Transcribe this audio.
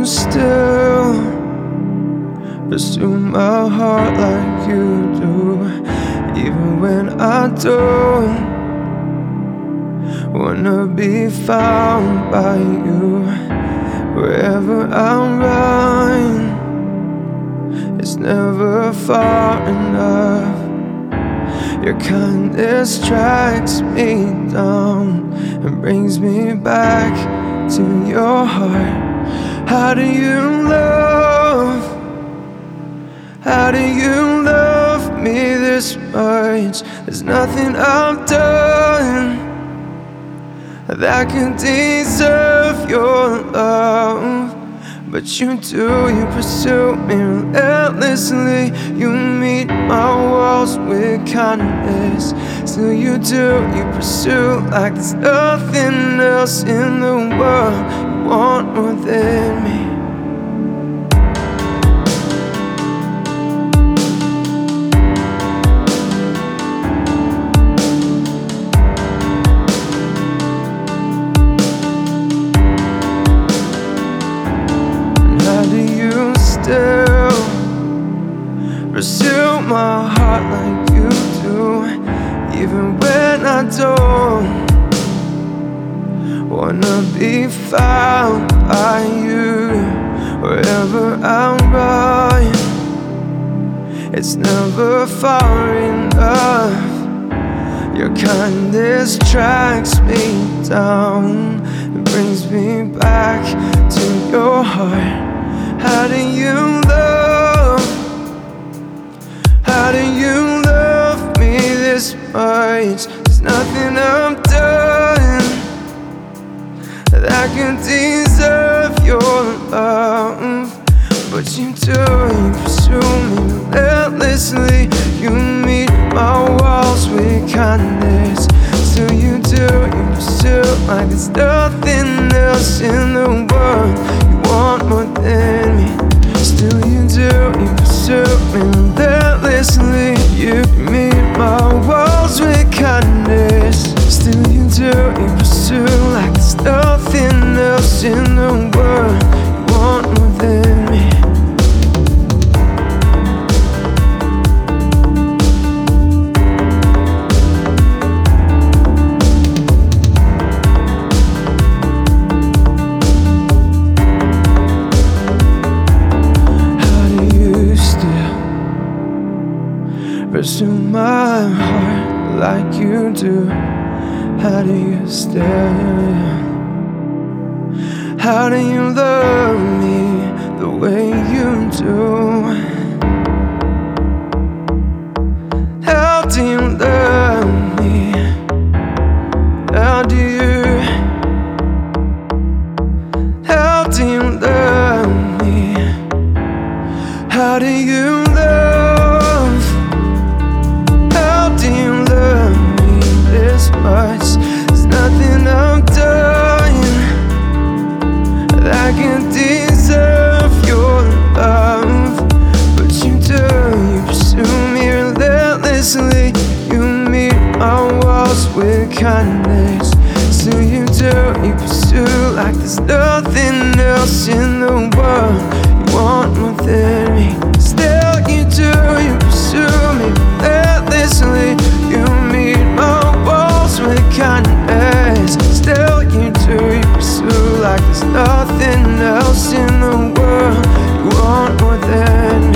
you still pursue my heart like you do, even when I don't wanna be found by you. Wherever I run, it's never far enough. Your kindness tracks me down and brings me back to your heart. How do you love? How do you love me this much? There's nothing I've done that can deserve your love, but you do. You pursue me relentlessly. You meet my walls with kindness. Still you do. You pursue like there's nothing else in the world you want more than me. Still pursue my heart like you do, even when I don't wanna be found by you. Wherever I run, it's never far enough. Your kindness tracks me down and brings me back to your heart. How do you love? How do you love me this much? There's nothing I've done that can deserve your love, but you do. You pursue me relentlessly. You meet my walls with kindness. Still you do. You pursue like there's nothing else in the world you want more than me. Still you do. You pursue me relentlessly. You meet my walls with kindness. Still you do. You pursue like there's nothing else in the world you want more than me. Pursue my heart like you do. How do you stay? How do you love me the way you do? How do you love me? How do you? How do you love me? How do you love? There's nothing I've done that can deserve your love, but you do. You pursue me relentlessly. You meet my walls with kindness. Still you do. You pursue like there's nothing else in the world you want more than me. Still you do. You pursue me relentlessly. You meet my walls with kindness. Still you do. You pursue like there's nothing else in the world you want more than me.